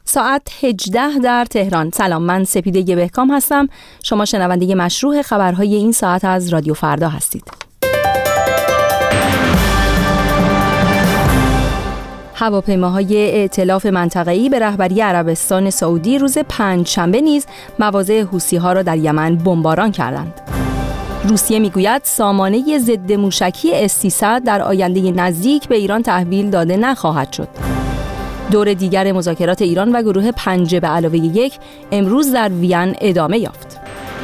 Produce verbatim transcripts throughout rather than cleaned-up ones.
ساعت هجده در تهران. سلام، من سپیده بهکام هستم. شما شنونده مشروع خبرهای این ساعت از رادیو فردا هستید. هواپیماهای ائتلاف منطقه‌ای به رهبری عربستان سعودی روز پنجشنبه نیز مواضع حوثی‌ها را در یمن بمباران کردند. روسیه میگوید سامانه ضد موشکی اس سیصد در آینده نزدیک به ایران تحویل داده نخواهد شد. دور دیگر مذاکرات ایران و گروه پنج به علاوه یک امروز در وین ادامه یافت.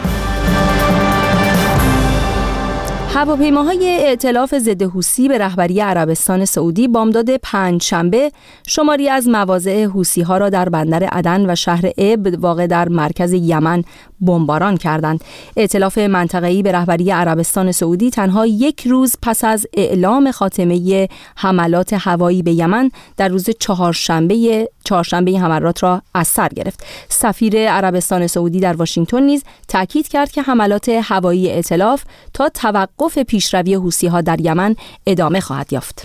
هواپیماهای ائتلاف ضد حوثی به رهبری عربستان سعودی بامداد پنجشنبه شماری از مواضع حوثی‌ها را در بندر عدن و شهر اب واقع در مرکز یمن بمباران کردند. ائتلاف منطقه‌ای به رهبری عربستان سعودی تنها یک روز پس از اعلام خاتمه حملات هوایی به یمن در روز چهارشنبه چهارشنبه حملات را از سر گرفت. سفیر عربستان سعودی در واشنگتن نیز تاکید کرد که حملات هوایی ائتلاف تا توقف پیشروی حوثی‌ها در یمن ادامه خواهد یافت.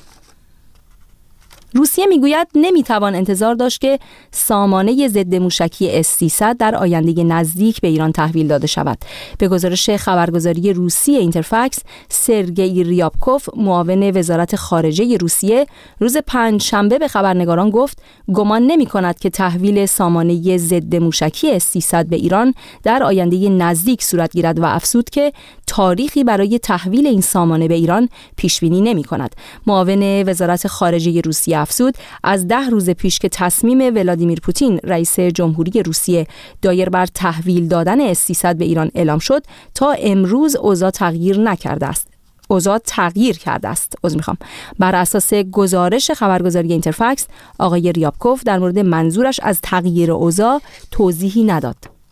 روسیه میگوید نمیتوان انتظار داشت که سامانه ضد موشکی اس سیصد در آینده نزدیک به ایران تحویل داده شود. به گزارش خبرگزاری روسی اینترفکس، سرگئی ریابکوف، معاون وزارت خارجه روسیه، روز پنجشنبه به خبرنگاران گفت گمان نمی‌کند که تحویل سامانه ضد موشکی اس سیصد به ایران در آینده نزدیک صورت گیرد و افزود که تاریخی برای تحویل این سامانه به ایران پیش بینی نمی‌کند. معاون وزارت خارجه روسیه افزود از ده روز پیش که تصمیم ولادیمیر پوتین رئیس جمهوری روسیه دایر بر تحویل دادن اس سیصد به ایران اعلام شد تا امروز اوضاع تغییر نکرده است. اوضاع تغییر کرده است. عذر میخوام. بر اساس گزارش خبرگزاری اینترفکس، آقای ریابکوف در مورد منظورش از تغییر اوضاع توضیحی نداد.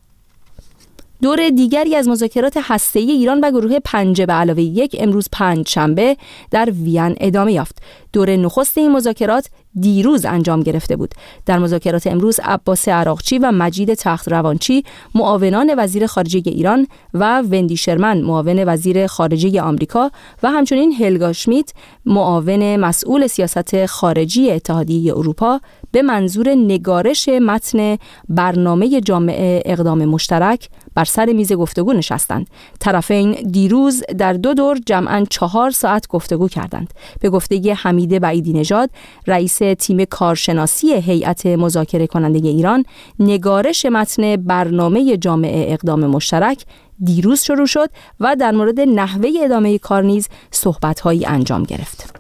دور دیگری از مذاکرات هسته‌ای ایران و گروه پنج به علاوه یک امروز پنجشنبه در وین ادامه یافت. دور نخست این مذاکرات دیروز انجام گرفته بود. در مذاکرات امروز عباس عراقچی و مجید تخت‌روانچی معاونان وزیر خارجه ایران و وندی شرمن معاون وزیر خارجه آمریکا و همچنین هلگا شمیت معاون مسئول سیاست خارجی اتحادیه اروپا به منظور نگارش متن برنامه جامع اقدام مشترک بر سر میز گفتگو نشستند. طرفین دیروز در دو دور جمعاً چهار ساعت گفتگو کردند. به گفته حمید بعیدی نژاد، رئیس تیم کارشناسی هیئت مذاکره کننده ایران، نگارش متن برنامه جامع اقدام مشترک دیروز شروع شد و در مورد نحوه ادامه کار نیز صحبت‌هایی انجام گرفت.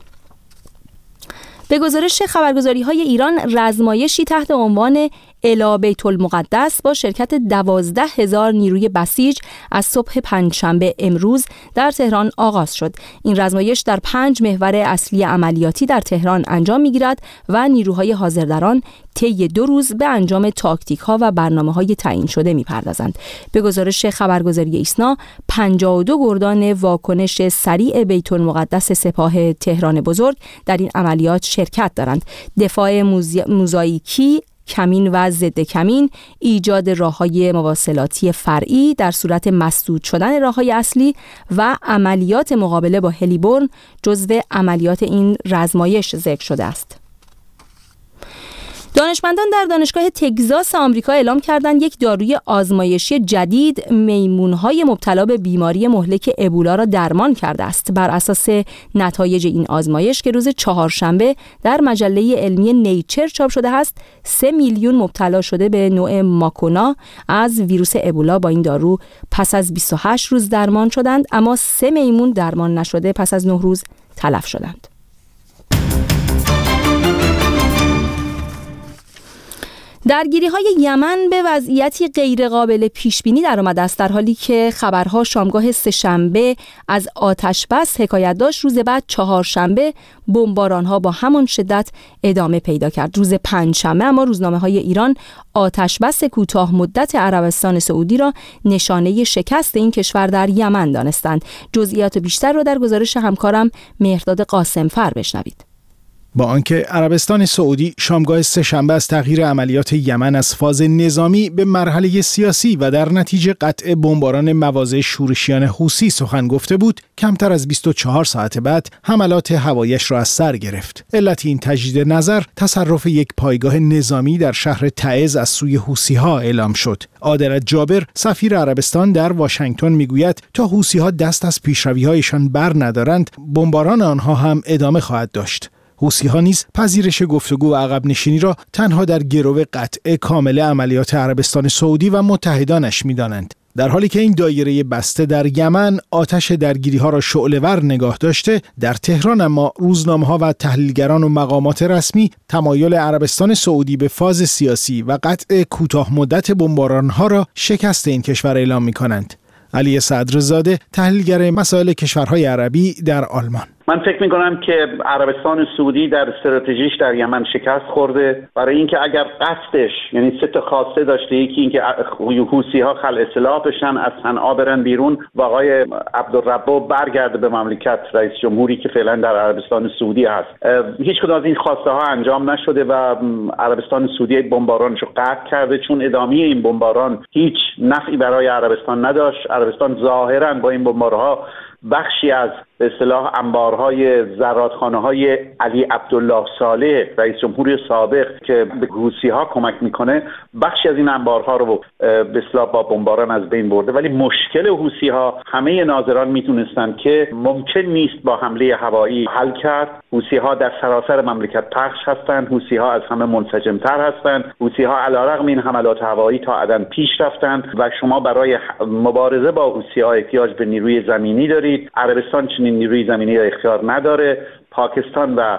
به گزارش خبرگزاری‌های ایران، رزمایشی تحت عنوان الی بیت المقدس با شرکت دوازده هزار نیروی بسیج از صبح پنجشنبه امروز در تهران آغاز شد. این رزمایش در پنج محور اصلی عملیاتی در تهران انجام می‌گیرد و نیروهای حاضر در آن طی دو روز به انجام تاکتیک‌ها و برنامه‌های تعیین شده می‌پردازند. به گزارش خبرگزاری ایسنا، پنجاه و دو گردان واکنش سریع بیت المقدس سپاه تهران بزرگ در این عملیات شرکت دارند. دفاع موزاییکی، کمین و ضد کمین، ایجاد راه‌های مواصلاتی فرعی در صورت مسدود شدن راه‌های اصلی و عملیات مقابله با هلیبرن جزو عملیات این رزمایش ذکر شده است. دانشمندان در دانشگاه تگزاس آمریکا اعلام کردند یک داروی آزمایشی جدید میمون‌های مبتلا به بیماری مهلک ابولا را درمان کرده است. بر اساس نتایج این آزمایش که روز چهارشنبه در مجله علمی نیچر چاپ شده است، سه میلیون مبتلا شده به نوع ماکونا از ویروس ابولا با این دارو پس از بیست و هشت روز درمان شدند، اما سه میمون درمان نشده پس از نه روز تلف شدند. درگیری‌های یمن به وضعیتی غیرقابل پیش‌بینی درآمده است، در حالی که خبرها شامگاه سه‌شنبه از آتش بس حکایت داشت. روز بعد چهارشنبه بمباران‌ها با همان شدت ادامه پیدا کرد. روز پنجشنبه اما روزنامه‌های ایران آتش بس کوتاه مدت عربستان سعودی را نشانه شکست این کشور در یمن دانستند. جزئیات بیشتر را در گزارش همکارم مهرداد قاسمفر بشنوید. با آنکه عربستان سعودی شامگاه سه‌شنبه از تغییر عملیات یمن از فاز نظامی به مرحله سیاسی و در نتیجه قطع بمباران مواضع شورشیان حوثی سخن گفته بود، کمتر از بیست و چهار ساعت بعد حملات هوایی‌اش را از سر گرفت. علت این تجدید نظر تصرف یک پایگاه نظامی در شهر تعز از سوی حوثی‌ها اعلام شد. عادل جابر سفیر عربستان در واشنگتن میگوید تا حوثی‌ها دست از پیشروی‌هایشان بر ندارند، بمباران آنها هم ادامه خواهد داشت. حوثی‌ها نیز پذیرش گفتگو و عقب نشینی را تنها در گرو قطع کامل عملیات عربستان سعودی و متحدانش می‌دانند. در حالی که این دایره بسته در یمن آتش درگیری‌ها را شعله‌ور نگاه داشته، در تهران اما روزنامه‌ها و تحلیلگران و مقامات رسمی تمایل عربستان سعودی به فاز سیاسی و قطع کوتاه مدت بمباران‌ها را شکست این کشور اعلام می‌کنند. علی صدرزاده، تحلیلگر مسائل کشورهای عربی در آلمان: من فکر میکنم که عربستان سعودی در استراتژیش در یمن شکست خورده، برای اینکه اگر قصدش یعنی سه تا خواسته داشته، یکی اینکه حوثی‌ها خلع سلاح بشن، از صنعا برن بیرون و آقای عبدالربو برگرده به مملکت، رئیس جمهوری که فعلا در عربستان سعودی هست. هیچ کدام از این خواسته ها انجام نشده و عربستان سعودی بمبارانش رو قطع کرده، چون ادامه این بمباران هیچ نفعی برای عربستان نداشت. عربستان ظاهرا با این بمبارها بخشی از به اصطلاح انبارهای زرادخانه‌های علی عبدالله صالح، رئیس جمهوری سابق که به حوثی‌ها کمک میکنه، بخشی از این انبارها رو به اصطلاح با بمباران از بین برده. ولی مشکل حوثی‌ها همه ناظران میتونستن که ممکن نیست با حمله هوایی حل کرد. حوثی‌ها در سراسر مملکت پخش هستند، حوثی‌ها از همه منسجم‌تر هستند، حوثی‌ها علیرغم این حملات هوایی تا عدن پیش رفتند و شما برای مبارزه با حوثی‌ها احتیاج به نیروی زمینی دارید. عربستان چنین نیروی زمینی را اختیار نداره. پاکستان و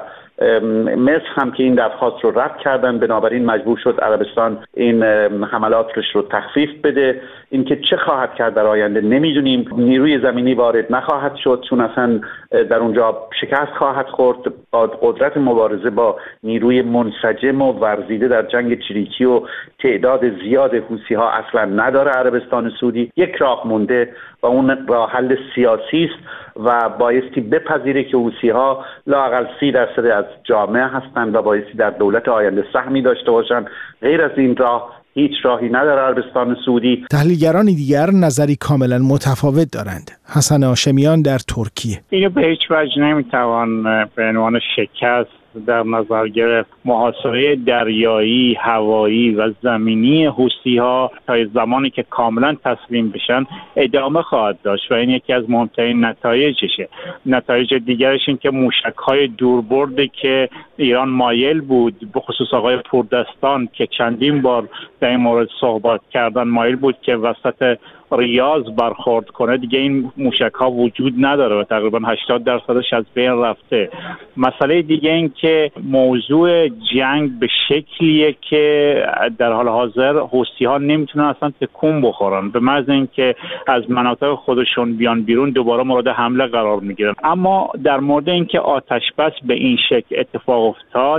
مصر هم که این درخواست رو رد کردن، بنابراین مجبور شد عربستان این حملاتش رو تخفیف بده. اینکه چه خواهد کرد در آینده نمیدونیم. نیروی زمینی وارد نخواهد شد چون اصلا در اونجا شکست خواهد خورد. با قدرت مبارزه با نیروی منسجم و ورزیده در جنگ چریکی و تعداد زیاد حوثی‌ها اصلا نداره عربستان سعودی. یک راه مونده و اون راه حل سیاسی است و بایستی بپذیره که حوثی‌ها لااقل سی درصد از جامعه هستند و بایستی در دولت آینده سهمی داشته باشند. غیر از این راه هیچ راهی نداره عربستان سعودی. تحلیلگران دیگر نظری کاملا متفاوت دارند. حسن هاشمیان در ترکیه: اینو به هیچ وجه نمیتوان به عنوان شکست در نظر گرفت. محاصره دریایی، هوایی و زمینی حوثی‌ها تا زمانی که کاملا تسلیم بشن ادامه خواهد داشت و این یکی از مهمترین نتایجشه. نتایج دیگرش این که موشک‌های دوربرد که ایران مایل بود، به خصوص آقای پوردستان که چندین بار در این مورد صحبت کردن، مایل بود که وسط ریاض برخورد کنه، دیگه این موشک ها وجود نداره و تقریبا هشتاد درصدش از بین رفته. مسئله دیگه این که موضوع جنگ به شکلیه که در حال حاضر حوثی ها نمیتونن اصلا تکون بخورن، به محض اینکه از مناطق خودشون بیان بیرون دوباره مورد حمله قرار میگیرن. اما در مورد اینکه آتش بس به این شکل اتفاق افتاد،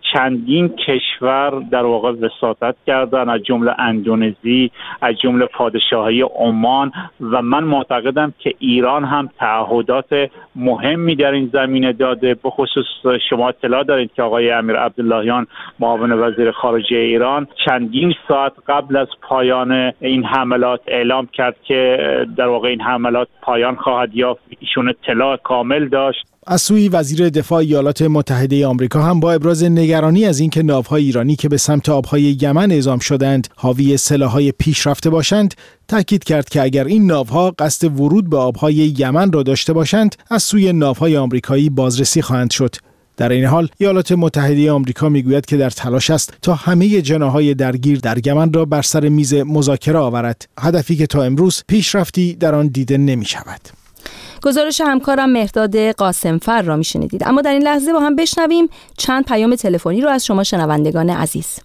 چندین کشور در واقع وساطت کردن، از جمله اندونزی، از جمله پادشاهی عمان و من معتقدم که ایران هم تعهدات مهمی در این زمینه داده. به خصوص شما اطلاع دارید که آقای امیر عبداللهیان معاون وزیر خارجه ایران چندین ساعت قبل از پایان این حملات اعلام کرد که در واقع این حملات پایان خواهد یافت. ایشون اطلاع کامل داشت. از سوی وزیر دفاع ایالات متحده آمریکا هم با ابراز نگرانی از اینکه ناوهای ایرانی که به سمت آبهای یمن اعزام شدند حاوی سلاح‌های پیشرفته باشند، تاکید کرد که اگر این ناوها قصد ورود به آبهای یمن را داشته باشند، از سوی ناوهای آمریکایی بازرسی خواهند شد. در این حال ایالات متحده آمریکا میگوید که در تلاش است تا همه جناح‌های درگیر در یمن را بر سر میز مذاکره آورد، هدفی که تا امروز پیشرفتی در آن دیده نمی‌شود. گزارش همکارم مهرداد قاسمفر را میشنیدید. اما در این لحظه با هم بشنویم چند پیام تلفنی رو از شما شنوندگان عزیز.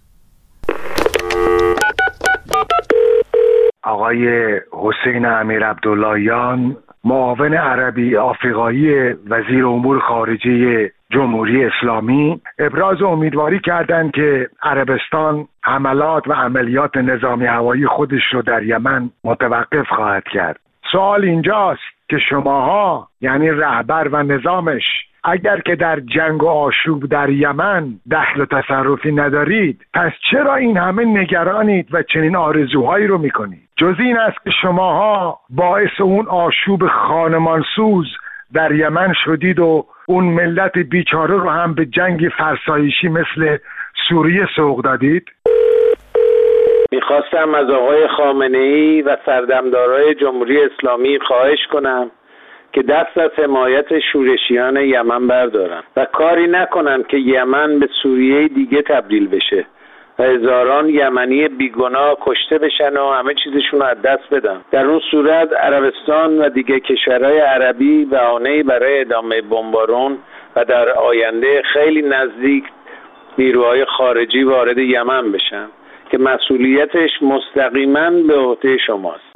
آقای حسین امیر عبداللهیان، معاون عربی آفریقایی وزیر امور خارجه جمهوری اسلامی، ابراز امیدواری کردند که عربستان حملات و عملیات نظامی هوایی خودش رو در یمن متوقف خواهد کرد. سوال اینجاست که شماها یعنی رهبر و نظامش اگر که در جنگ و آشوب در یمن دخل و تصرفی ندارید، پس چرا این همه نگرانید و چنین آرزوهایی رو میکنید؟ جز این است که شماها باعث اون آشوب خانمانسوز در یمن شدید و اون ملت بیچاره رو هم به جنگ فرسایشی مثل سوریه سوق دادید. میخواستم از آقای خامنه‌ای و سردمدارای جمهوری اسلامی خواهش کنم که دست از حمایت شورشیان یمن بردارن و کاری نکنن که یمن به سوریه دیگه تبدیل بشه و هزاران یمنی بیگناه کشته بشن و همه چیزشون رو از دست بدن. در اون صورت عربستان و دیگه کشورهای عربی بهانه‌ای برای ادامه بمبارون و در آینده خیلی نزدیک نیروهای خارجی وارد یمن بشن که مسئولیتش مستقیما به عهده شماست.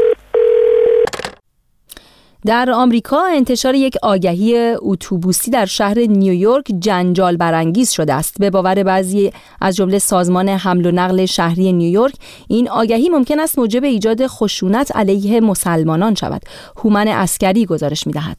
در آمریکا انتشار یک آگهی اتوبوسی در شهر نیویورک جنجال برانگیز شده است. به باور بعضی از جمله سازمان حمل و نقل شهری نیویورک، این آگهی ممکن است موجب ایجاد خشونت علیه مسلمانان شود. هومن عسکری گزارش می‌دهد.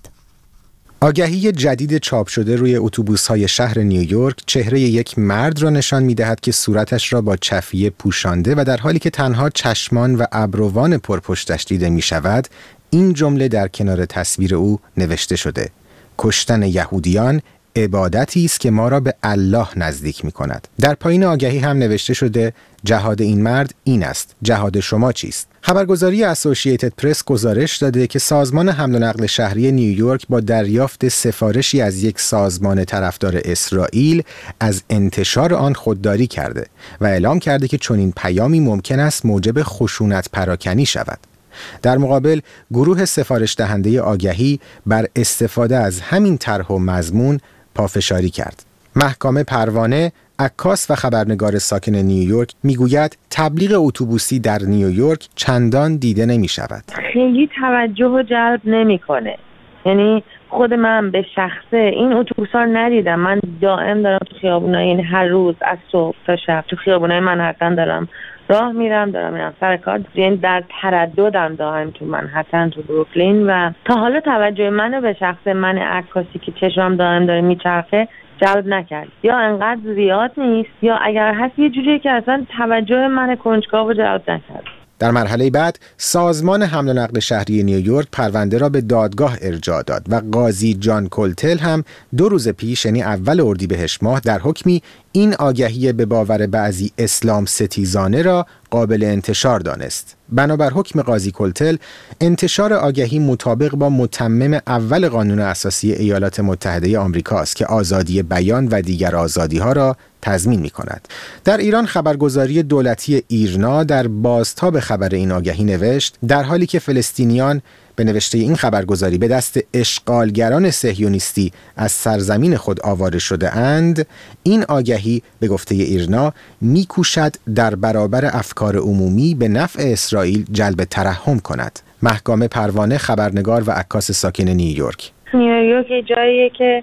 آگهی جدید چاپ شده روی اتوبوس‌های شهر نیویورک چهره یک مرد را نشان می‌دهد که صورتش را با چفیه پوشانده و در حالی که تنها چشمان و ابروان پرپشتش دیده می‌شود، این جمله در کنار تصویر او نوشته شده: کشتن یهودیان عبادتی است که ما را به الله نزدیک می‌کند. در پایین آگهی هم نوشته شده: جهاد این مرد این است، جهاد شما چیست؟ خبرگزاری اسوسییتد پرس گزارش داده که سازمان حمل و نقل شهری نیویورک با دریافت سفارشی از یک سازمان طرفدار اسرائیل از انتشار آن خودداری کرده و اعلام کرده که چنین پیامی ممکن است موجب خشونت پراکنی شود. در مقابل گروه سفارش دهنده آگهی بر استفاده از همین طرح و مضمون پافشاری کرد. محکامه پروانه، عکاس و خبرنگار ساکن نیویورک، میگوید تبلیغ اتوبوسی در نیویورک چندان دیده نمی شود. خیلی توجه و جلب نمی کنه. یعنی خود من به شخصه این اتوبوس‌ها رو ندیدم. من دائم دارم تو خیابونای، این هر روز از صبح تا شب تو خیابونای منهتن دارم راه میرم، دارم میرم سر کار. یعنی در ترددم دائم تو منهتن، تو بروکلین، و تا حالا توجه منو به شخص من عکاسی که چشمم دائم داره میچرخه جلب نکرد. یا انقدر زیاد نیست، یا اگر هست یه جوریه که اصلا توجه من کنجکاو جلب نکرد. در مرحله بعد سازمان حمل و نقل شهری نیویورک پرونده را به دادگاه ارجاع داد و قاضی جان کولتل هم دو روز پیش، یعنی اول اردیبهشت ماه، در حکمی این آگهی به باور بعضی اسلام ستیزانه را قابل انتشار دانست. بنابر حکم قاضی کولتل، انتشار آگهی مطابق با متمم اول قانون اساسی ایالات متحده آمریکا است که آزادی بیان و دیگر آزادی‌ها را تضمین می‌کند. در ایران خبرگزاری دولتی ایرنا در بازتاب خبر این آگهی نوشت: در حالی که فلسطینیان به نوشته این خبرگزاری به دست اشغالگران صهیونیستی از سرزمین خود آواره شده اند، این آگهی به گفته ایرنا میکوشد در برابر افکار عمومی به نفع اسرائیل جلب ترحم کند. محکامه پروانه، خبرنگار و عکاس ساکن نیویورک. نیویورک جاییه که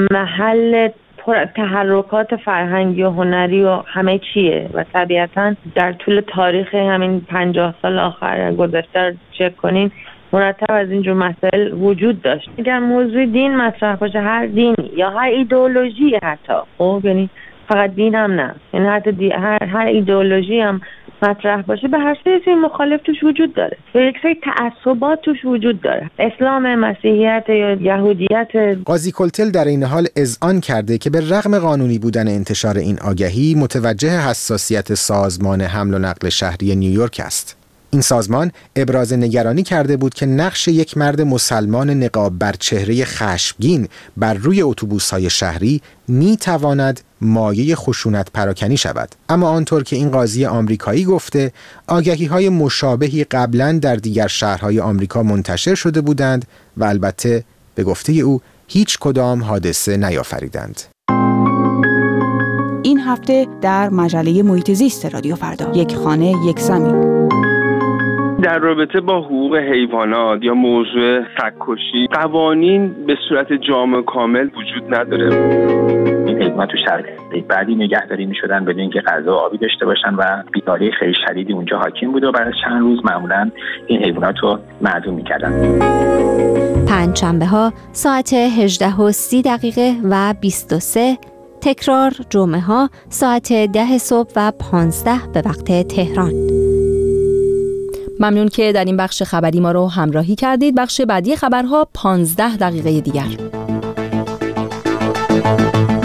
محل پر تحرکات فرهنگی و هنری و همه چیه و طبیعتاً در طول تاریخ همین پنجاه سال آخر گذشته چک کنین مرتب از اینجور مسائل وجود داشت. اگر موضوع دین مطرح باشه، هر دینی یا هر ایدئولوژی، حتی خب یعنی فقط دین هم نه، یعنی حتی دی هر هر ایدئولوژی هم مطرح باشه، به هر سری مخالف توش وجود داره، به یک سری تعصبات توش وجود داره، اسلام، مسیحیت یا یهودیت. قاضی کولتل در این حال اذعان کرده که به رغم قانونی بودن انتشار این آگهی، متوجه حساسیت سازمان حمل و نقل شهری نیویورک است. این سازمان ابراز نگرانی کرده بود که نقش یک مرد مسلمان نقاب بر چهره خشمگین بر روی اتوبوس‌های شهری می‌تواند مایه خشونت پراکنی شود. اما آنطور که این قاضی آمریکایی گفته، آگهی‌های مشابهی قبلاً در دیگر شهرهای آمریکا منتشر شده بودند و البته به گفته او هیچ کدام حادثه نیافریدند. این هفته در مجله محیط زیست رادیو فردا، یک خانه یک زمین. در رابطه با حقوق حیوانات یا موضوع سگ‌کشی قوانین به صورت جامع کامل وجود نداره. این حیوانات تو شرایط بعدی نگهداری می‌شدن بدون اینکه غذا و آبی داشته باشن و بیماری خیلی شدیدی اونجا حاکم بود و بعد از چند روز معمولاً این حیوانات رو معدوم می‌کردن. پنجشنبه‌ها ساعت هجده و سی دقیقه و بیست و سه، تکرار جمعه ها ساعت ده صبح و پانزده به وقت تهران. ممنون که در این بخش خبری ما رو همراهی کردید. بخش بعدی خبرها پانزده دقیقه دیگر.